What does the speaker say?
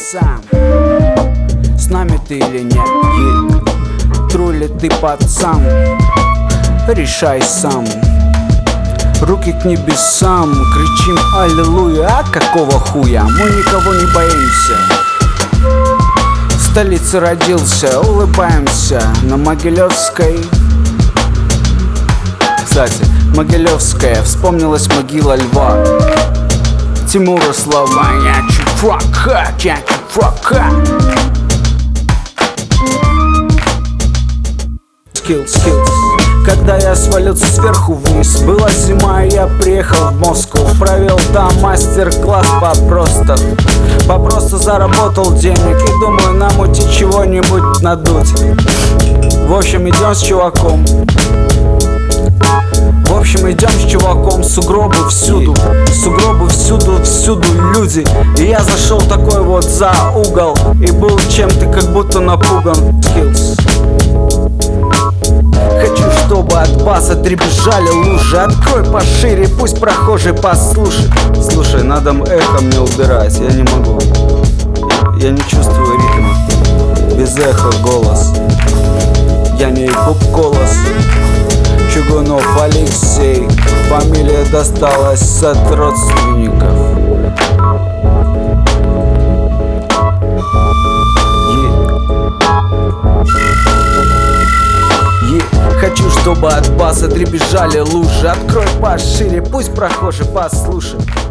сам, с нами ты или нет, тру ли ты пацан, решай сам. Руки к небесам, кричим аллилуйя, а какого хуя, мы никого не боимся. В столице родился, улыбаемся на Могилевской. Кстати, Могилевская, вспомнилась могила льва Тимура слова. Я чувака. Skills. Когда я свалился сверху вниз, была зима, и я приехал в Москву. Провел там мастер-класс попросту заработал денег и думаю намутить чего-нибудь надуть. В общем, идем с чуваком. Сугробы всюду люди. И я зашел такой вот за угол и был чем-то как будто напуган. Skills. Хочу, чтобы от баса дребезжали лужи. Открой пошире, пусть прохожий послушает. Слушай, надо эхо мне убирать, я не могу. Я не чувствую ритма. Без эха голос. Я не поп-голос. Чугунов Алексей, фамилия досталась от родственников. Хочу, чтобы от баса дребезжали лужи. Открой пошире, пусть прохожий послушает.